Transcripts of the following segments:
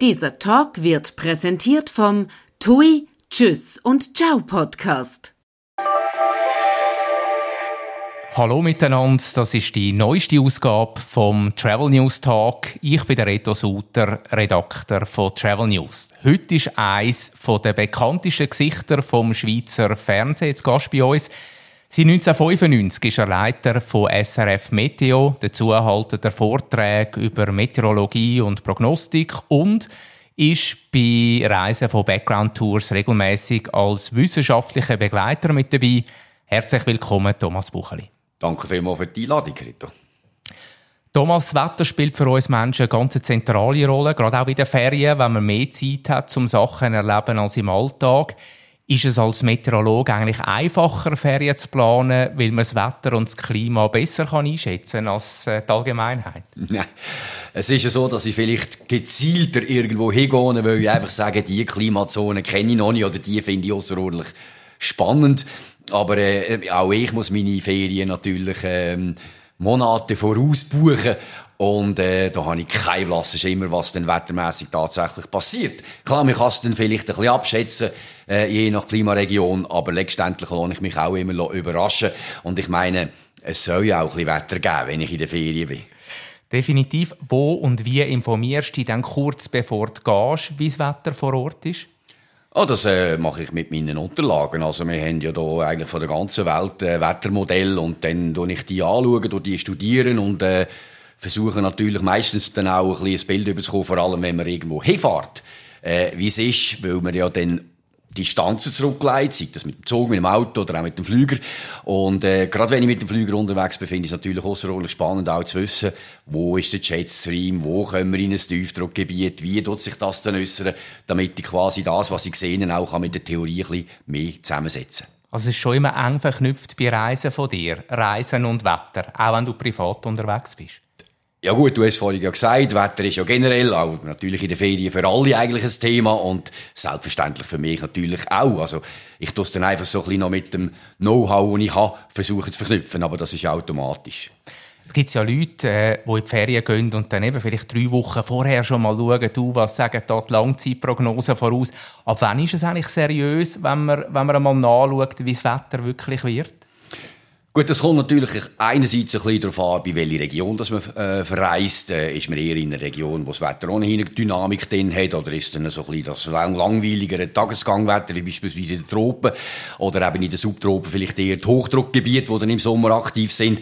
Dieser Talk wird präsentiert vom Tui, Tschüss und Ciao Podcast. Hallo miteinander, das ist die neueste Ausgabe vom Travel News Talk. Ich bin der Reto Suter, Redakteur von Travel News. Heute ist eines der bekanntesten Gesichter vom Schweizer Fernsehen zu Gast bei uns. Seit 1995 ist er Leiter von SRF Meteo. Dazu hält er Vorträge über Meteorologie und Prognostik und ist bei Reisen von Background Tours regelmäßig als wissenschaftlicher Begleiter mit dabei. Herzlich willkommen, Thomas Bucheli. Danke vielmals für die Einladung, Rito. Thomas, das Wetter spielt für uns Menschen eine ganz zentrale Rolle, gerade auch in den Ferien, wenn man mehr Zeit hat, um Sachen zu erleben als im Alltag. Ist es als Meteorologe eigentlich einfacher, Ferien zu planen, weil man das Wetter und das Klima besser einschätzen kann als die Allgemeinheit? Nein, es ist ja so, dass ich vielleicht gezielter irgendwo hingehe, weil ich einfach sage, diese Klimazone kenne ich noch nicht oder die finde ich außerordentlich spannend. Aber auch ich muss meine Ferien natürlich Monate voraus buchen. Und da habe ich keinen blassen Schimmer, was dann wettermässig tatsächlich passiert. Klar, man kann es dann vielleicht ein bisschen abschätzen, je nach Klimaregion, aber letztendlich lasse ich mich auch immer überraschen. Und ich meine, es soll ja auch ein bisschen Wetter geben, wenn ich in der Ferien bin. Definitiv. Wo und wie informierst du dich dann kurz bevor du gehst, wie das Wetter vor Ort ist? Das mache ich mit meinen Unterlagen. Also wir haben ja da eigentlich von der ganzen Welt Wettermodelle und dann schaue ich die anschauen, die studieren und versuchen natürlich meistens dann auch ein bisschen ein Bild zu bekommen, vor allem wenn man irgendwo hinfährt, wie es ist, weil man ja dann Distanzen zurücklegt, sei das mit dem Zug, mit dem Auto oder auch mit dem Flüger. Und gerade wenn ich mit dem Flüger unterwegs bin, finde ich es natürlich außerordentlich spannend, auch zu wissen, wo ist der Jetstream, wo kommen wir in ein Tiefdruckgebiet, wie tut sich das dann äußern, damit ich quasi das, was ich sehe, auch mit der Theorie ein bisschen mehr zusammensetzen kann. Also es ist schon immer eng verknüpft bei Reisen von dir, Reisen und Wetter, auch wenn du privat unterwegs bist. Ja gut, du hast vorhin ja gesagt, Wetter ist ja generell, auch natürlich in den Ferien für alle eigentlich ein Thema und selbstverständlich für mich natürlich auch. Also ich tue es dann einfach so ein bisschen noch mit dem Know-how, das ich habe, versuchen zu verknüpfen, aber das ist automatisch. Es gibt ja Leute, die in die Ferien gehen und dann eben vielleicht 3 Wochen vorher schon mal schauen, was sagen da die Langzeitprognosen voraus. Ab wann ist es eigentlich seriös, wenn man einmal nachschaut, wie das Wetter wirklich wird? Gut, das kommt natürlich einerseits ein bisschen darauf an, bei welcher Region dass man verreist. Ist man eher in einer Region, wo das Wetter ohnehin eine Dynamik drin hat, oder ist dann so ein bisschen das langweiligere Tagesgangwetter, wie beispielsweise in den Tropen, oder eben in den Subtropen vielleicht eher die Hochdruckgebiete, die dann im Sommer aktiv sind.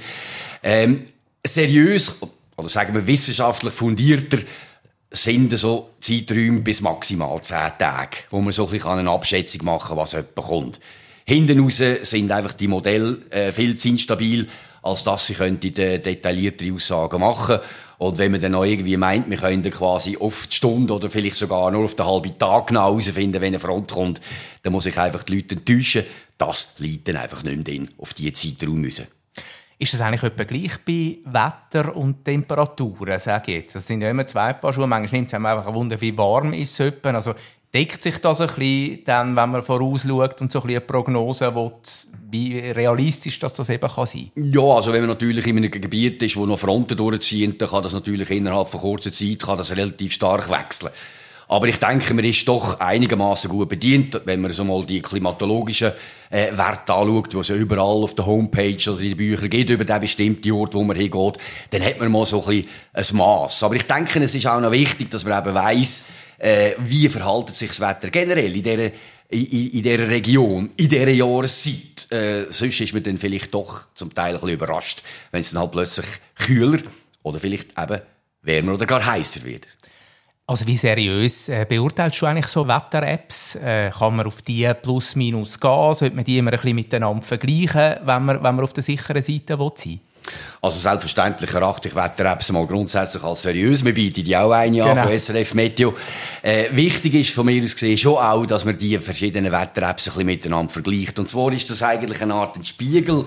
Seriös, oder sagen wir wissenschaftlich fundierter, sind so Zeiträume bis maximal 10 Tage, wo man so ein bisschen eine Abschätzung machen kann, was jemand kommt. Hinten raus sind einfach die Modelle viel zu instabil, als dass sie detailliertere Aussagen machen können. Und wenn man dann noch irgendwie meint, wir können quasi auf die Stunde oder vielleicht sogar nur auf den halben Tag genau herausfinden, wenn eine Front kommt, dann muss ich einfach die Leute enttäuschen. Das liegt dann einfach nicht mehr drin, auf diese Zeitraum müssen. Ist das eigentlich etwa gleich bei Wetter und Temperaturen, sage ich jetzt? Das sind ja immer 2 Paar Schuhe. Manchmal nimmt es einem einfach ein Wunder, wie warm ist es etwa. Also deckt sich das ein bisschen, dann, wenn man vorausschaut und so ein bisschen eine Prognose will, wie realistisch das eben kann sein? Ja, also wenn man natürlich in einem Gebiet ist, wo noch Fronten durchziehen, dann kann das natürlich innerhalb von kurzer Zeit relativ stark wechseln. Aber ich denke, man ist doch einigermaßen gut bedient, wenn man so mal die klimatologischen Werte anschaut, die es ja überall auf der Homepage oder in den Büchern gibt, über den bestimmten Ort, wo man hingeht, dann hat man mal so ein bisschen ein Mass. Aber ich denke, es ist auch noch wichtig, dass man eben weiss, wie verhält sich das Wetter generell in dieser Region, in dieser Jahreszeit. Sonst ist man dann vielleicht doch zum Teil ein bisschen überrascht, wenn es dann halt plötzlich kühler oder vielleicht eben wärmer oder gar heißer wird. Also wie seriös beurteilst du eigentlich so Wetter-Apps? Kann man auf die plus minus gehen? Sollte man die immer ein bisschen miteinander vergleichen, wenn man auf der sicheren Seite sein will? Also selbstverständlich erachte ich Wetter-Apps mal grundsätzlich als seriös. Wir bieten die auch eine an von SRF Meteo. Wichtig ist von mir aus gesehen schon auch, dass man die verschiedenen Wetter-Apps ein bisschen miteinander vergleicht. Und zwar ist das eigentlich eine Art Spiegel,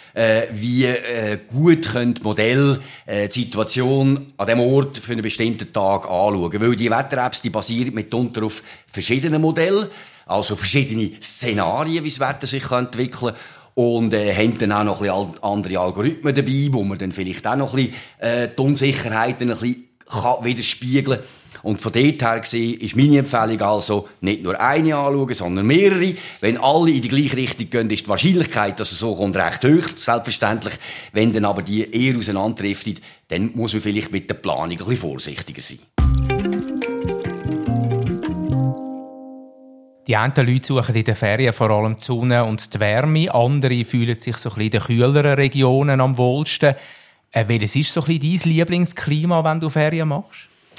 wie gut können die Modelle die Situation an diesem Ort für einen bestimmten Tag anschauen. Weil die Wetter-Apps, die basieren mitunter auf verschiedenen Modellen, also verschiedene Szenarien, wie das Wetter sich entwickeln kann. Und haben dann auch noch ein bisschen andere Algorithmen dabei, wo man dann vielleicht auch noch ein bisschen die Unsicherheiten ein bisschen kann widerspiegeln. Und von dort her gesehen ist meine Empfehlung also, nicht nur eine anschauen, sondern mehrere. Wenn alle in die gleiche Richtung gehen, ist die Wahrscheinlichkeit, dass es so kommt, recht hoch. Selbstverständlich. Wenn dann aber die eher auseinanderdriften, dann muss man vielleicht mit der Planung ein bisschen vorsichtiger sein. Die einen Leute suchen in den Ferien vor allem die Sonne und die Wärme. Andere fühlen sich so ein bisschen in den kühleren Regionen am wohlsten. Welches ist so ein bisschen dein Lieblingsklima, wenn du Ferien machst?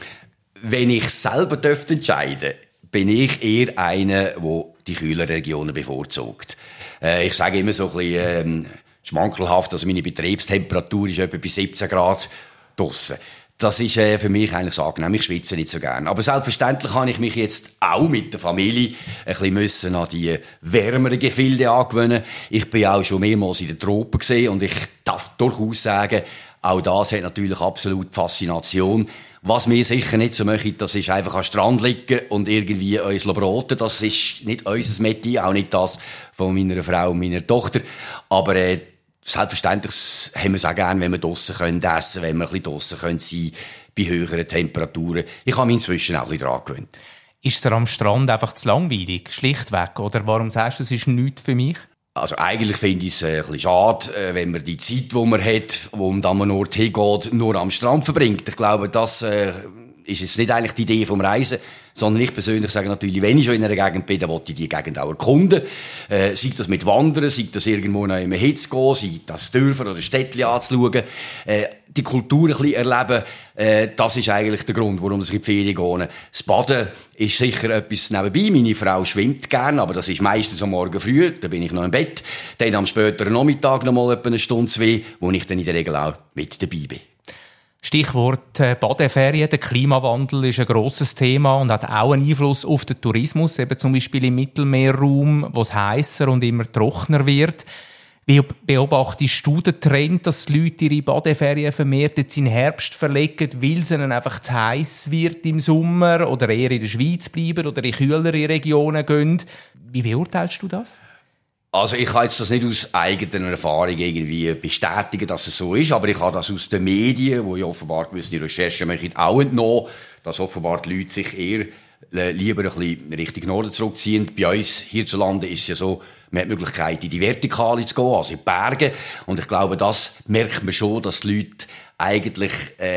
Wenn ich selber entscheiden dürfte, bin ich eher einer, der die kühleren Regionen bevorzugt. Ich sage immer so ein bisschen schmankelhaft, also meine Betriebstemperatur ist etwa bei 17 Grad draussen. Das ist für mich eigentlich angenehm. Ich schwitze nicht so gern. Aber selbstverständlich habe ich mich jetzt auch mit der Familie ein bisschen an die wärmeren Gefilde angewöhnen. Ich bin auch schon mehrmals in den Tropen gesehen und ich darf durchaus sagen, auch das hat natürlich absolut Faszination. Was wir sicher nicht so möchten, das ist einfach am Strand liegen und irgendwie uns braten. Das ist nicht unser Metier, auch nicht das von meiner Frau und meiner Tochter. Aber selbstverständlich haben wir es auch gerne, wenn wir draussen essen können, wenn wir ein bisschen draussen sein können, bei höheren Temperaturen. Ich habe mich inzwischen auch ein bisschen daran gewöhnt. Ist es am Strand einfach zu langweilig, schlichtweg? Oder warum sagst du, es ist nichts für mich? Also eigentlich finde ich es ein bisschen schade, wenn man die Zeit, die man hat, wo man dann an einen Ort hingeht, nur am Strand verbringt. Ich glaube, das ist jetzt nicht eigentlich die Idee vom Reisen, sondern ich persönlich sage natürlich, wenn ich schon in einer Gegend bin, dann will ich die Gegend auch erkunden. Sei das mit Wandern, sei das irgendwo noch in einen Hitz gehen, sei das Dörfer oder Städtchen anzuschauen, die Kultur ein bisschen erleben, das ist eigentlich der Grund, warum ich in die Ferien gehe. Das Baden ist sicher etwas nebenbei. Meine Frau schwimmt gern, aber das ist meistens am Morgen früh, da bin ich noch im Bett. Dann am späteren Nachmittag noch mal etwa eine Stunde, zwei, wo ich dann in der Regel auch mit dabei bin. Stichwort Badeferien. Der Klimawandel ist ein grosses Thema und hat auch einen Einfluss auf den Tourismus, eben zum Beispiel im Mittelmeerraum, wo es heisser und immer trockener wird. Wie beobachtest du den Trend, dass die Leute ihre Badeferien vermehrt jetzt in den Herbst verlegen, weil es ihnen einfach zu heiß wird im Sommer oder eher in der Schweiz bleiben oder in kühlere Regionen gehen? Wie beurteilst du das? Also ich kann jetzt das nicht aus eigener Erfahrung irgendwie bestätigen, dass es so ist, aber ich habe das aus den Medien, wo ja offenbar gewisse Recherchen machen, auch entnommen, dass offenbar die Leute sich eher lieber ein bisschen Richtung Norden zurückziehen. Bei uns hierzulande ist es ja so, man hat die Möglichkeit, in die Vertikale zu gehen, also in die Berge. Und ich glaube, das merkt man schon, dass die Leute eigentlich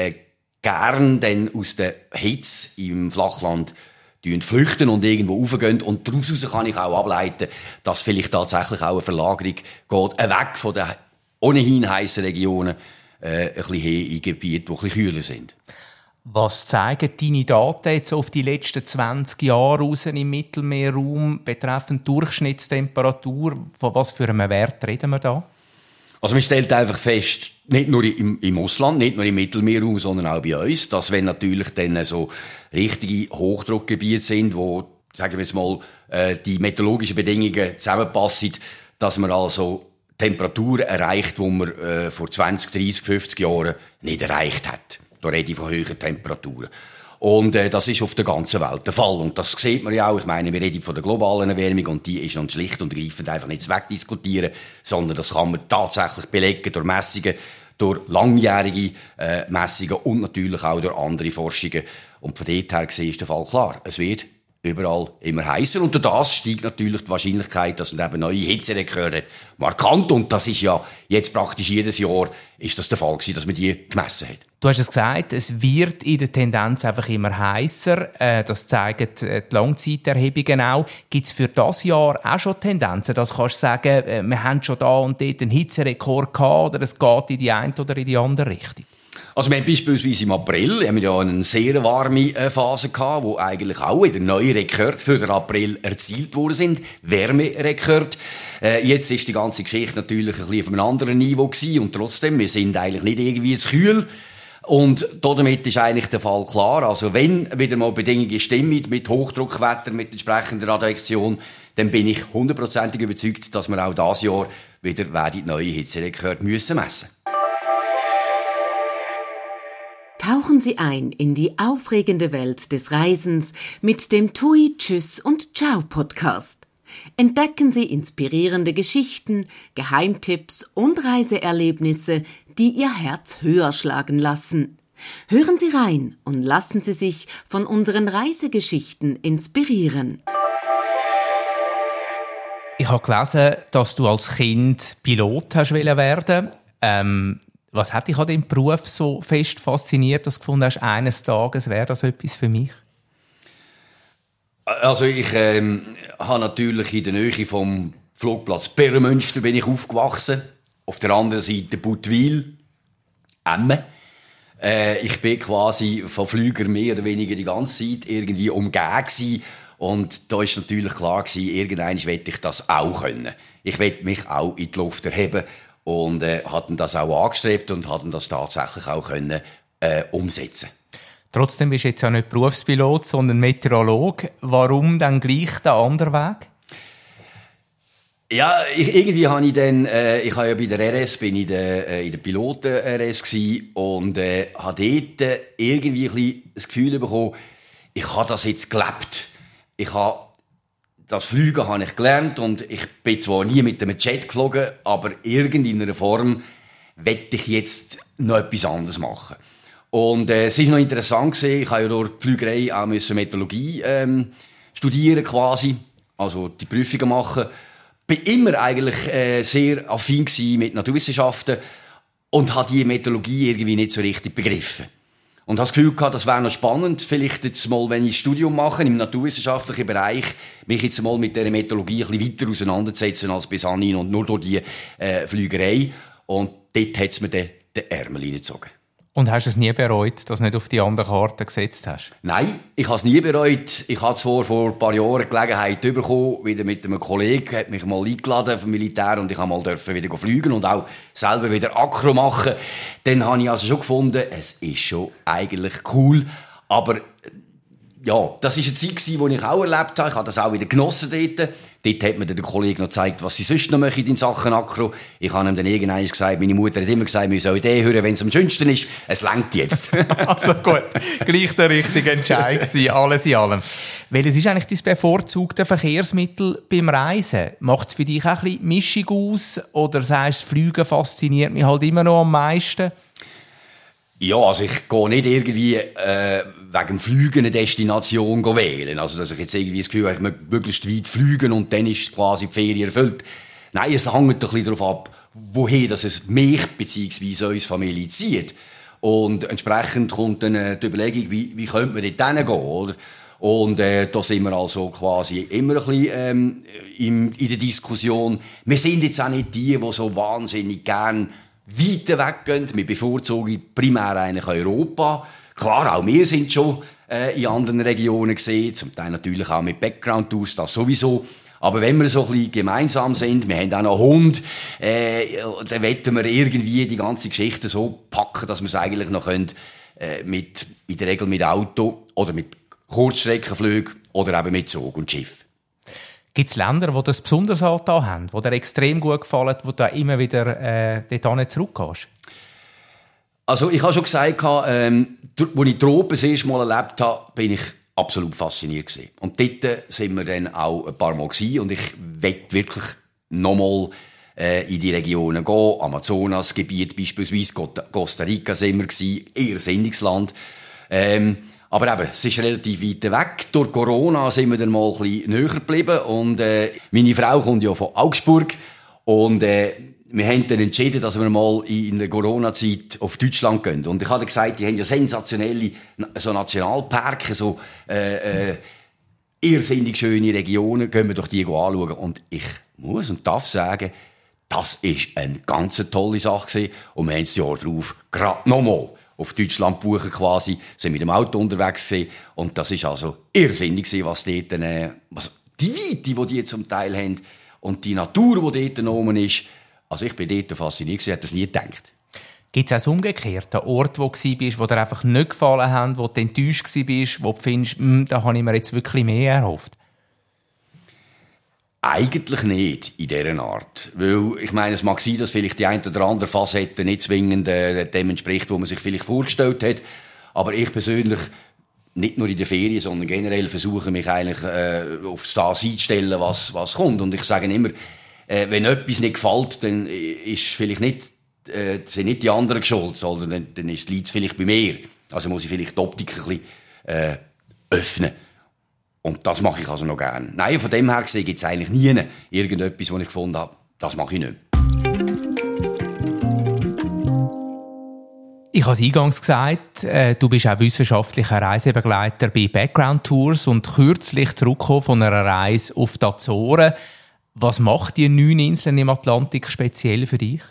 gern dann aus der Hitze im Flachland flüchten und irgendwo raufgehen. Und daraus kann ich auch ableiten, dass vielleicht tatsächlich auch eine Verlagerung geht, weg von den ohnehin heissen Regionen, ein bisschen hin in Gebiete, die ein bisschen kühler sind. Was zeigen deine Daten jetzt auf die letzten 20 Jahre raus im Mittelmeerraum betreffend Durchschnittstemperatur? Von was für einem Wert reden wir da? Also man stellt einfach fest, nicht nur im Ausland, nicht nur im Mittelmeerraum, sondern auch bei uns, dass wenn natürlich dann so richtige Hochdruckgebiete sind, wo, sagen wir jetzt mal, die meteorologischen Bedingungen zusammenpassen, dass man also Temperaturen erreicht, die man vor 20, 30, 50 Jahren nicht erreicht hat. Da rede ich von hohen Temperaturen. Und das ist auf der ganzen Welt der Fall. Und das sieht man ja auch. Ich meine, wir reden von der globalen Erwärmung und die ist dann schlicht und ergreifend einfach nicht zu wegdiskutieren, sondern das kann man tatsächlich belegen durch Messungen, durch langjährige Messungen und natürlich auch durch andere Forschungen. Und von dort her gesehen ist der Fall klar. Es wird überall immer heißer und durch das steigt natürlich die Wahrscheinlichkeit, dass man eben neue Hitzerekorde markant, und das ist ja jetzt praktisch jedes Jahr ist das der Fall gewesen, dass man die gemessen hat. Du hast es gesagt, es wird in der Tendenz einfach immer heißer. Das zeigen die Langzeiterhebungen auch. Gibt es für das Jahr auch schon Tendenzen, dass du kannst sagen, wir haben schon da und dort einen Hitzerekord gehabt oder es geht in die eine oder in die andere Richtung? Also wir haben beispielsweise im April haben wir ja eine sehr warme Phase gehabt, wo eigentlich auch wieder neue Rekorde für den April erzielt worden sind. Wärmerekord. Jetzt ist die ganze Geschichte natürlich ein bisschen auf einem anderen Niveau gewesen und trotzdem, wir sind eigentlich nicht irgendwie zu kühl. Und damit ist eigentlich der Fall klar. Also wenn wieder mal Bedingungen stimmen mit Hochdruckwetter, mit entsprechender Advektion, dann bin ich 100% überzeugt, dass wir auch dieses Jahr wieder neue Hitzerekorde messen müssen. Tauchen Sie ein in die aufregende Welt des Reisens mit dem TUI Tschüss und Ciao Podcast. Entdecken Sie inspirierende Geschichten, Geheimtipps und Reiseerlebnisse, die Ihr Herz höher schlagen lassen. Hören Sie rein und lassen Sie sich von unseren Reisegeschichten inspirieren. Ich habe gelesen, dass du als Kind Pilot hast werden. Was hat dich an dem Beruf so fest fasziniert, dass du gefunden hast, eines Tages wäre das etwas für mich? Also ich habe natürlich in der Nähe vom Flugplatz Perremünster bin ich aufgewachsen. Auf der anderen Seite Buttwil, Emme. Ich bin quasi von Flügern mehr oder weniger die ganze Zeit irgendwie umgeben gewesen. Und da war natürlich klar gewesen, irgendwann möchte ich das auch können. Ich möchte mich auch in die Luft erheben und hatten das auch angestrebt und hatten das tatsächlich auch können umsetzen. Trotzdem bist du jetzt ja nicht Berufspilot, sondern Meteorologe. Warum dann gleich der andere Weg? Ja, irgendwie habe ich dann, ich habe ja bei der RS, bin ich in der Piloten-RS gsi und habe dort irgendwie ein bisschen das Gefühl bekommen, ich habe das jetzt gelebt. Ich habe das Fliegen habe ich gelernt und ich bin zwar nie mit einem Jet geflogen, aber irgendeiner Form wette ich jetzt noch etwas anderes machen. Und es ist noch interessant gewesen, ich habe ja durch die Flügerei auch Meteorologie studieren quasi, also die Prüfungen machen. Bin immer eigentlich sehr affin gewesen mit Naturwissenschaften und habe die Meteorologie irgendwie nicht so richtig begriffen. Und habe das Gefühl gehabt, das wäre noch spannend, vielleicht jetzt mal, wenn ich ein Studium mache, im naturwissenschaftlichen Bereich, mich jetzt mal mit dieser Meteorologie ein bisschen weiter auseinanderzusetzen als bis anhin und nur durch die Flügerei. Und dort hat es mir den Ärmel reingezogen. Und hast du es nie bereut, dass du nicht auf die andere Karte gesetzt hast? Nein, ich habe es nie bereut. Ich habe zwar vor ein paar Jahren Gelegenheit bekommen, wieder mit einem Kollegen, hat mich mal eingeladen vom Militär und ich habe mal wieder fliegen und auch selber wieder Akro machen. Dann habe ich also schon gefunden, es ist schon eigentlich cool, aber ja, das war eine Zeit, die ich auch erlebt habe. Ich habe das auch wieder genossen dort. Dort hat mir der Kollege noch gezeigt, was sie sonst noch machen in Sachen Akro. Ich habe ihm dann irgendwann gesagt, meine Mutter hat immer gesagt, wir sollen den hören, wenn es am schönsten ist. Es reicht jetzt. Also gut, gleich der richtige Entscheid gewesen, alles in allem. Welches ist eigentlich dein bevorzugte Verkehrsmittel beim Reisen? Macht es für dich auch ein bisschen Mischung aus? Oder sagst du, das Fliegen fasziniert mich halt immer noch am meisten? Ja, also ich gehe nicht irgendwie wegen dem Fliegen eine Destination wählen. Also dass ich jetzt irgendwie das Gefühl habe, ich möchte möglichst weit fliegen und dann ist quasi die Ferie erfüllt. Nein, es hängt ein bisschen darauf ab, woher das es mich bzw. unsere Familie zieht. Und entsprechend kommt dann die Überlegung, wie könnte man dort hingehen, oder? Und da sind wir also quasi immer ein bisschen in der Diskussion. Wir sind jetzt auch nicht die so wahnsinnig gern weiter weggehen. Wir bevorzugen primär eigentlich Europa. Klar, auch wir sind schon in anderen Regionen gesehen, zum Teil natürlich auch mit Background-Tours, das sowieso. Aber wenn wir so ein bisschen gemeinsam sind, wir haben auch noch einen Hund, dann wollen wir irgendwie die ganze Geschichte so packen, dass wir es eigentlich noch können, in der Regel mit Auto oder mit Kurzstreckenflügen oder eben mit Zug und Schiff. Gibt es Länder, die das besonders angetan haben, die dir extrem gut gefallen, wo du immer wieder dort zurückgehst? Also ich habe schon gesagt, als ich Tropen das erste Mal erlebt habe, bin ich absolut fasziniert gewesen. Und dort sind wir dann auch ein paar Mal gewesen. Und ich möchte wirklich nochmal in die Regionen gehen. Amazonasgebiet beispielsweise, Costa Rica sind wir gewesen, eher sinniges aber eben, es ist relativ weit weg. Durch Corona sind wir dann mal ein bisschen näher geblieben. Und meine Frau kommt ja von Augsburg. Und wir haben dann entschieden, dass wir mal in der Corona-Zeit auf Deutschland gehen. Und ich habe gesagt, die haben ja sensationelle so Nationalparke, so irrsinnig schöne Regionen. Gehen wir doch die anschauen. Und ich muss und darf sagen, das ist eine ganz tolle Sache gewesen. Und wir haben das Jahr darauf gerade nochmal auf Deutschland buchen quasi, sind mit dem Auto unterwegs gewesen. Und das ist also irrsinnig gewesen, was dort, die Weite, die zum Teil haben und die Natur, die dort oben ist. Also ich bin dort fasziniert gewesen, hätte das nie gedacht. Gibt es auch das Umgekehrte, Orte, wo du warst, wo dir einfach nicht gefallen haben, wo du enttäuscht warst, wo du findest, da habe ich mir jetzt wirklich mehr erhofft? Eigentlich nicht in dieser Art. Weil, ich meine, es mag sein, dass vielleicht die eine oder andere Facette nicht zwingend dem entspricht, was man sich vielleicht vorgestellt hat. Aber ich persönlich, nicht nur in der Ferien, sondern generell versuche mich eigentlich auf das einzustellen, was kommt. Und ich sage immer, wenn etwas nicht gefällt, dann ist vielleicht nicht sind nicht die anderen schuld, sondern dann liegt es vielleicht bei mir. Also muss ich vielleicht die Optik ein bisschen öffnen. Und das mache ich also noch gerne. Nein, von dem her gesehen gibt es eigentlich nie irgendetwas, was ich gefunden habe, das mache ich nicht. Ich habe es eingangs gesagt, du bist auch wissenschaftlicher Reisebegleiter bei Background Tours und kürzlich zurückgekommen von einer Reise auf die Azoren. Was macht die 9 Inseln im Atlantik speziell für dich?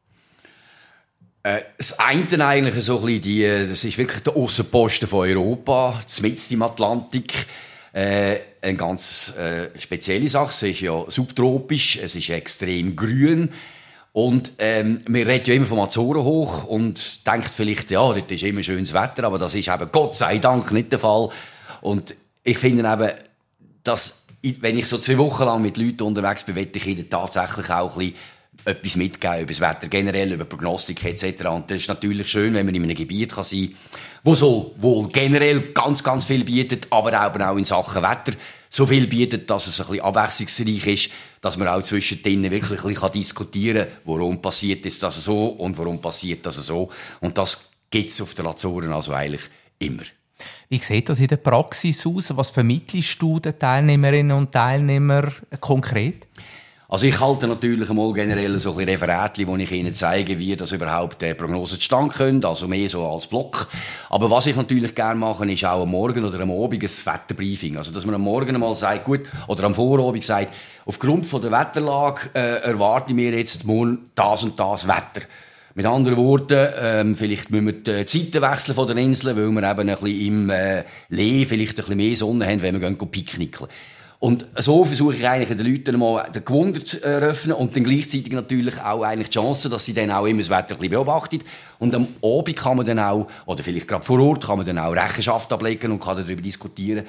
Das eine eigentlich so ein bisschen das ist wirklich der Aussenposten von Europa, mitten im Atlantik. Eine ganz spezielle Sache. Es ist ja subtropisch, es ist extrem grün. Und man redet ja immer vom Azorenhoch und denkt vielleicht, ja, dort ist immer schönes Wetter, aber das ist eben Gott sei Dank nicht der Fall. Und ich finde eben, dass, wenn ich so 2 Wochen lang mit Leuten unterwegs bin, möchte ich ihnen tatsächlich auch ein bisschen etwas mitgeben über das Wetter generell, über Prognostik etc. Und das ist natürlich schön, wenn man in einem Gebiet kann sein kann, wo so wohl generell ganz, ganz viel bietet, aber auch in Sachen Wetter so viel bietet, dass es ein bisschen abwechslungsreich ist, dass man auch zwischendrin wirklich ein bisschen diskutieren kann, warum passiert das so und warum passiert das so. Und das gibt es auf den Azoren also eigentlich immer. Wie sieht das in der Praxis aus? Was vermittelst du den Teilnehmerinnen und Teilnehmern konkret? Also ich halte natürlich einmal generell so ein bisschen Referatli, wo ich Ihnen zeige, wie das überhaupt Prognosen zustande können, also mehr so als Block. Aber was ich natürlich gerne mache, ist auch am Morgen oder am Abend ein Wetterbriefing. Also dass man am Morgen einmal sagt, gut, oder am Vorabend sagt, aufgrund von der Wetterlage erwarte ich mir jetzt morgen das und das Wetter. Mit anderen Worten, vielleicht müssen wir die Zeiten wechseln von den Inseln, weil wir eben ein bisschen im Lee vielleicht ein bisschen mehr Sonne haben, wenn wir picknicken. Und so versuche ich eigentlich den Leuten mal den Gewunder zu eröffnen und dann gleichzeitig natürlich auch eigentlich die Chance, dass sie dann auch immer das Wetter ein bisschen beobachten. Und am Abend kann man dann auch, oder vielleicht gerade vor Ort, kann man dann auch Rechenschaft ablegen und kann darüber diskutieren,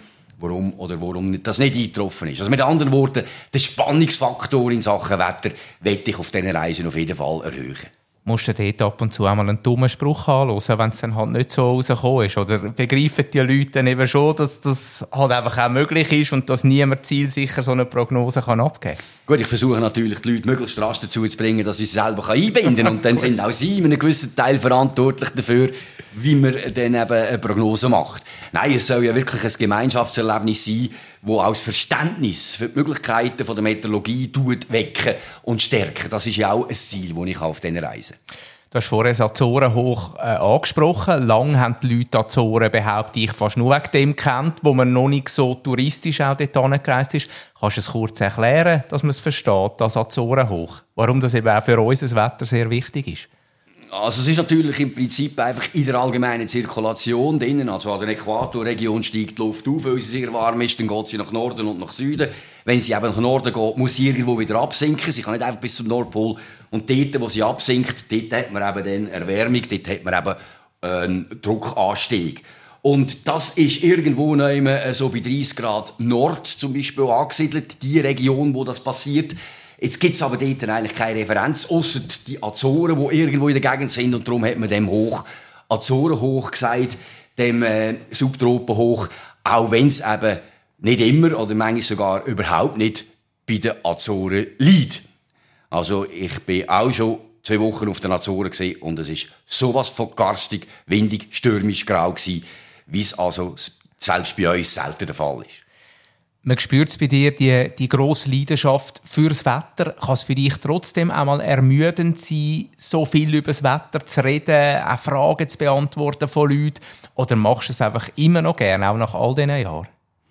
warum das nicht eingetroffen ist. Also mit anderen Worten, den Spannungsfaktor in Sachen Wetter möchte ich auf diesen Reisen auf jeden Fall erhöhen. Musst du dort ab und zu einmal einen dummen Spruch anhören, wenn es dann halt nicht so rausgekommen ist? Oder begreifen die Leute dann eben schon, dass das halt einfach auch möglich ist und dass niemand zielsicher so eine Prognose abgeben kann? Gut, ich versuche natürlich, die Leute möglichst rasch dazu zu bringen, dass sie es selber einbinden können. Und dann sind auch sie in einem gewissen Teil verantwortlich dafür, wie man dann eben eine Prognose macht. Nein, es soll ja wirklich ein Gemeinschaftserlebnis sein, wo auch das Verständnis für die Möglichkeiten der Meteorologie wecken und stärken. Das ist ja auch ein Ziel, das ich auf diesen Reisen. Du hast vorher das Azorenhoch angesprochen. Lang haben die Leute Azoren, behaupte ich, fast nur wegen dem kennt, wo man noch nicht so touristisch auch dort angereist ist. Kannst du es kurz erklären, dass man es versteht, das Azorenhoch? Warum das eben auch für uns das Wetter sehr wichtig ist? Also es ist natürlich im Prinzip einfach in der allgemeinen Zirkulation drinnen. Also an der Äquatorregion steigt die Luft auf, weil sie sehr warm ist, dann geht sie nach Norden und nach Süden. Wenn sie eben nach Norden geht, muss sie irgendwo wieder absinken. Sie kann nicht einfach bis zum Nordpol. Und dort, wo sie absinkt, dort hat man eben dann Erwärmung, dort hat man eben einen Druckanstieg. Und das ist irgendwo so bei 30 Grad Nord zum Beispiel angesiedelt, die Region, wo das passiert. Jetzt gibt es aber dort eigentlich keine Referenz, ausser die Azoren, die irgendwo in der Gegend sind. Und darum hat man dem Hoch Azorenhoch gesagt, dem Subtropenhoch, auch wenn es eben nicht immer oder manchmal sogar überhaupt nicht bei den Azoren liegt. Also ich bin auch schon 2 Wochen auf den Azoren gesehen und es ist sowas von garstig, windig, stürmisch, grau gewesen, wie es also selbst bei uns selten der Fall ist. Man spürt es bei dir, die grosse Leidenschaft fürs Wetter. Kann es für dich trotzdem auch mal ermüdend sein, so viel über das Wetter zu reden, auch Fragen zu beantworten von Leuten? Oder machst du es einfach immer noch gerne, auch nach all diesen Jahren?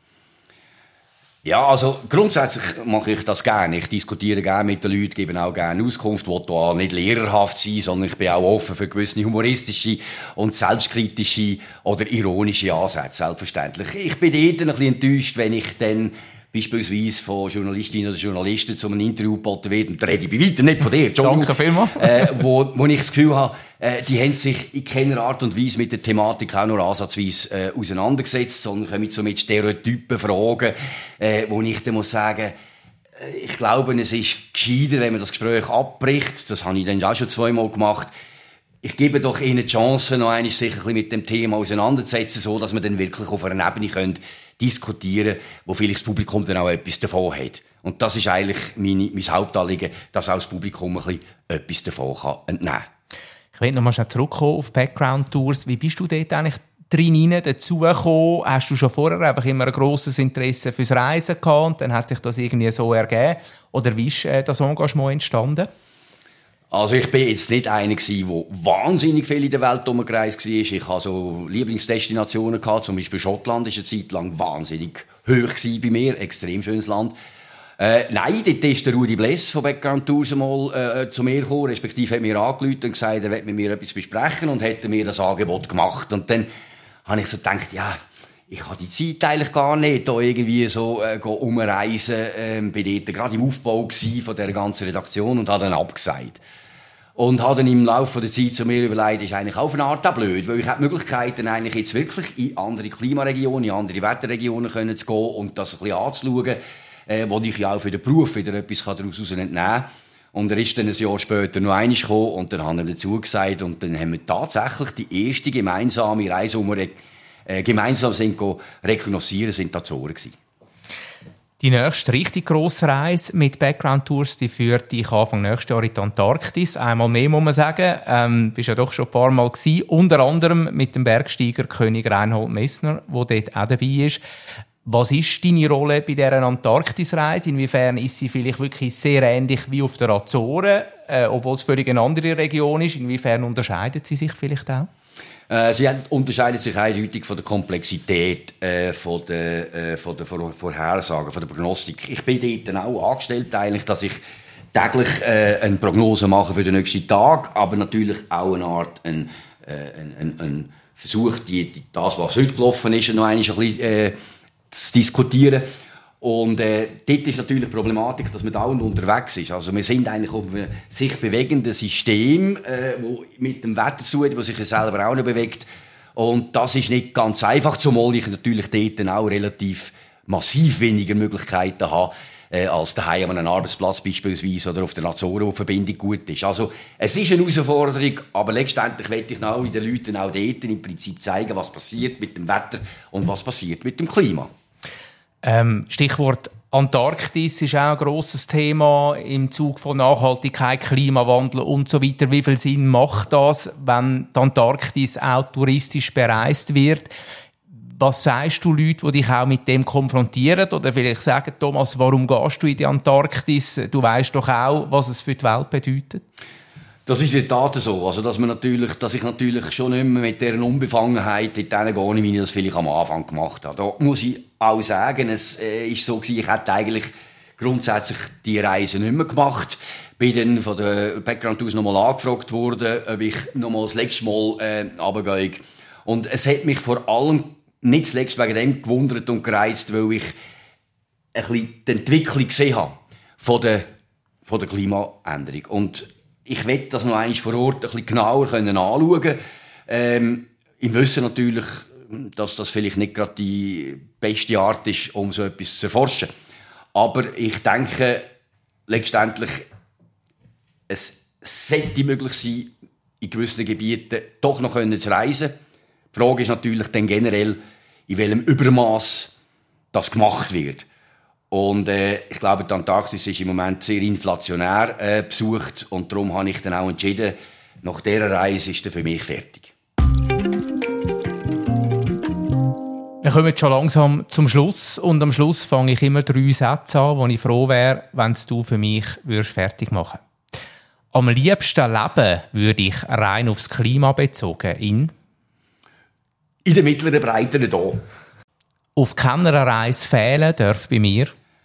Ja, also grundsätzlich mache ich das gerne. Ich diskutiere gerne mit den Leuten, gebe auch gerne Auskunft, will da nicht lehrerhaft sein, sondern ich bin auch offen für gewisse humoristische und selbstkritische oder ironische Ansätze, selbstverständlich. Ich bin dort ein bisschen enttäuscht, wenn ich dann beispielsweise von Journalistinnen oder Journalisten zu einem Interview geboten werde, und da rede ich bei weitem nicht von dir, danke vielmals. wo ich das Gefühl habe, die haben sich in keiner Art und Weise mit der Thematik auch nur ansatzweise auseinandergesetzt, sondern kommen so mit Stereotypen Fragen, wo ich dann muss sagen, ich glaube, es ist gescheiter, wenn man das Gespräch abbricht. Das habe ich dann auch schon 2-mal gemacht. Ich gebe doch ihnen die Chance, noch einmal sich ein bisschen mit dem Thema auseinanderzusetzen, so dass wir dann wirklich auf einer Ebene diskutieren können, wo vielleicht das Publikum dann auch etwas davon hat. Und das ist eigentlich mein Hauptanliegen, dass auch das Publikum ein bisschen etwas davon entnehmen kann. Ich will noch mal schnell zurückkommen auf Background Tours. Wie bist du dort eigentlich drin dazugekommen? Hast du schon vorher einfach immer ein grosses Interesse fürs Reisen gehabt und dann hat sich das irgendwie so ergeben? Oder wie ist das Engagement entstanden? Also ich bin jetzt nicht einer gewesen, der wahnsinnig viel in der Welt umgereist war. Ich hatte so Lieblingsdestinationen gehabt, zum Beispiel Schottland ist eine Zeit lang wahnsinnig hoch gewesen bei mir, extrem schönes Land. Nein, dort ist der Rudi Bless von Background Tours mal zu mir gekommen, respektive hat mir angerufen und gesagt, er will mit mir etwas besprechen und hätte mir das Angebot gemacht. Und dann habe ich so gedacht, ja, ich habe die Zeit eigentlich gar nicht, da irgendwie so umreisen. Bin dort gerade im Aufbau von dieser ganzen Redaktion und habe dann abgesagt. Und habe dann im Laufe der Zeit zu mir überlegt, ist eigentlich auf eine Art auch blöd, weil ich habe die Möglichkeiten, eigentlich jetzt wirklich in andere Klimaregionen, in andere Wetterregionen zu gehen und das ein bisschen anzuschauen, wo ich ja auch für den Beruf wieder etwas daraus entnehmen kann. Und er ist dann ein Jahr später noch einmal gekommen und dann haben wir dazu gesagt und dann haben wir tatsächlich die erste gemeinsame Reise, die wir gemeinsam sind rekognoszieren, sind die Azoren gewesen. Die nächste richtig grosse Reise mit Background Tours, die führt dich Anfang nächstes Jahr in die Antarktis. Einmal mehr, muss man sagen. Bist ja doch schon ein paar Mal gewesen. Unter anderem mit dem Bergsteiger König Reinhold Messner, der dort auch dabei ist. Was ist deine Rolle bei dieser Antarktisreise? Inwiefern ist sie vielleicht wirklich sehr ähnlich wie auf der Azoren, obwohl es völlig eine andere Region ist? Inwiefern unterscheidet sie sich vielleicht auch? Sie unterscheidet sich eindeutig von der Komplexität von der Vorhersagen, von der Prognostik. Ich bin dort auch angestellt, eigentlich, dass ich täglich eine Prognose mache für den nächsten Tag, aber natürlich auch eine Art ein Versuch, das, was heute gelaufen ist, noch einmal ein bisschen zu diskutieren. Und dort ist natürlich die Problematik, dass man dauernd unterwegs ist. Also wir sind eigentlich auf einem sich bewegenden System, wo mit dem Wetter zu tut, das sich selber auch noch bewegt. Und das ist nicht ganz einfach, zumal ich natürlich dort auch relativ massiv weniger Möglichkeiten habe, als daheim an einem Arbeitsplatz beispielsweise oder auf der Azoren, wo die Verbindung gut ist. Also es ist eine Herausforderung, aber letztendlich möchte ich auch den Leuten auch dort im Prinzip zeigen, was passiert mit dem Wetter und was passiert mit dem Klima. Stichwort Antarktis ist auch ein grosses Thema im Zug von Nachhaltigkeit, Klimawandel und so weiter. Wie viel Sinn macht das, wenn die Antarktis auch touristisch bereist wird? Was sagst du Leuten, die dich auch mit dem konfrontieren? Oder vielleicht sagen, Thomas, warum gehst du in die Antarktis? Du weißt doch auch, was es für die Welt bedeutet. Das ist in der Tat so. Also, dass ich natürlich schon nicht mehr mit dieser Unbefangenheit in denen gehe, wie ich das vielleicht am Anfang gemacht habe. Da muss ich auch sagen, es ist so gewesen, ich hätte eigentlich grundsätzlich die Reise nicht mehr gemacht. Bin dann von der Background Tours nochmal angefragt worden, ob ich nochmal das letzte Mal runtergehe. Und es hat mich vor allem nicht zuletzt wegen dem gewundert und gereizt, weil ich ein bisschen die Entwicklung gesehen habe von der Klimaänderung. Und ich will das noch einmal vor Ort ein bisschen genauer anschauen können. Im Wissen natürlich, dass das vielleicht nicht gerade die beste Art ist, um so etwas zu erforschen. Aber ich denke, letztendlich, es sollte möglich sein, in gewissen Gebieten doch noch zu reisen. Die Frage ist natürlich dann generell, in welchem Übermaß das gemacht wird. Und ich glaube, die Antarktis ist im Moment sehr inflationär besucht und darum habe ich dann auch entschieden, nach dieser Reise ist er für mich fertig. Wir kommen jetzt schon langsam zum Schluss und am Schluss fange ich immer 3 Sätze an, wo ich froh wäre, wenn du für mich fertig machen würdest. Am liebsten leben würde ich rein aufs Klima bezogen in der mittleren Breite hier. Auf keiner Reise fehlen darf bei mir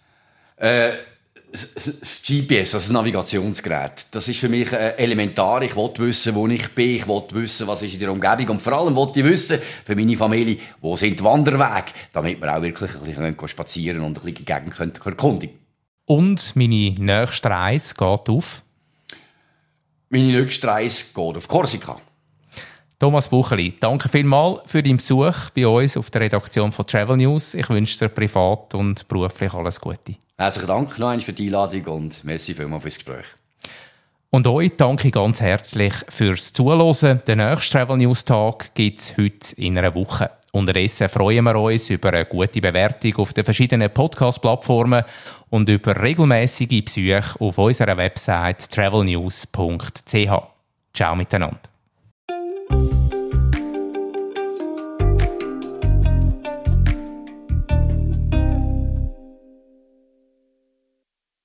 das GPS, also das Navigationsgerät, das ist für mich elementar. Ich will wissen, wo ich bin, ich will wissen, was ist in der Umgebung und vor allem will ich wissen, für meine Familie, wo sind die Wanderwege, damit wir auch wirklich ein bisschen spazieren und ein bisschen die Gegend erkundigen. Und meine nächste Reise geht auf? Meine nächste Reise geht auf Korsika. Thomas Bucheli, danke vielmals für deinen Besuch bei uns auf der Redaktion von Travel News. Ich wünsche dir privat und beruflich alles Gute. Herzlichen Dank noch einmal für die Einladung und merci vielmals fürs Gespräch. Und euch danke ich ganz herzlich fürs Zuhören. Den nächsten Travel News Tag gibt es heute in einer Woche. Unterdessen freuen wir uns über eine gute Bewertung auf den verschiedenen Podcast-Plattformen und über regelmäßige Besuche auf unserer Website travelnews.ch. Ciao miteinander.